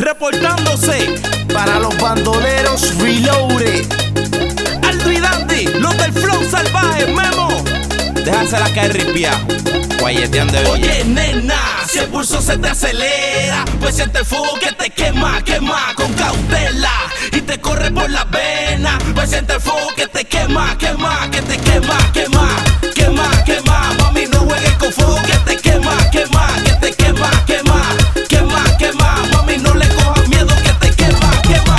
reportándose para los bandoleros Reloaded. Aldo y Dandy, los del flow salvaje, Memo. Déjasela caer ripiajo, guayeteando de Oye, nena, si el pulso se te acelera, pues siente el fuego que te quema, quema con cautela y te corre por las venas. Pues siente el fuego que te quema, quema, que te quema, quema, quema, quema. Mami, no juegues con fuego que te quema, quema, que te quema, quema, quema, quema. Mami, no le cojas miedo que te quema, quema.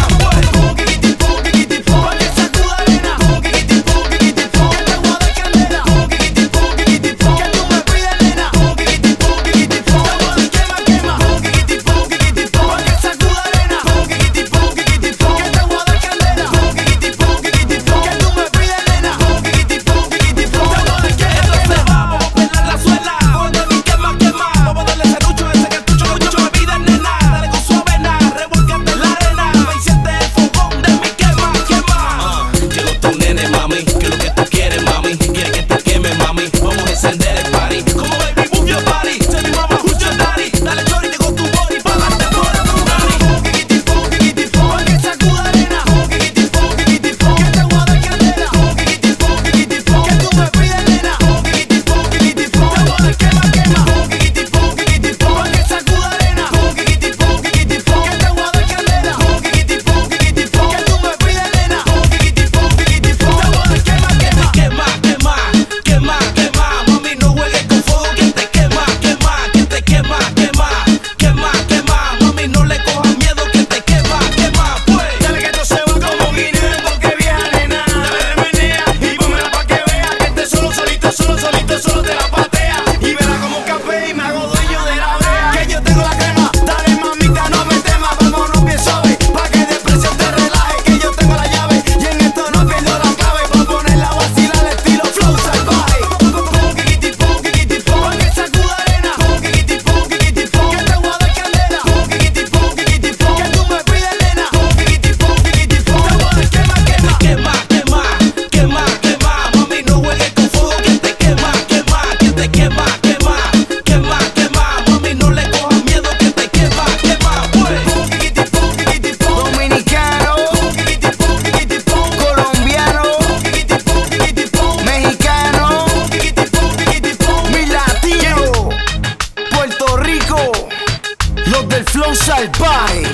Los del flow salvaje,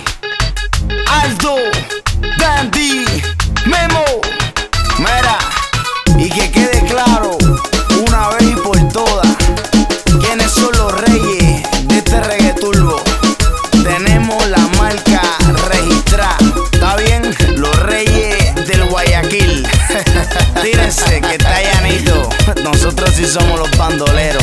Aldo, Dandy, Memo. Mira, y que quede claro una vez y por todas quiénes son los reyes de este reggaeturbo. Tenemos la marca registrada, ¿está bien? Los reyes del Guayaquil. Tírense que está llanito. Nosotros sí somos los bandoleros.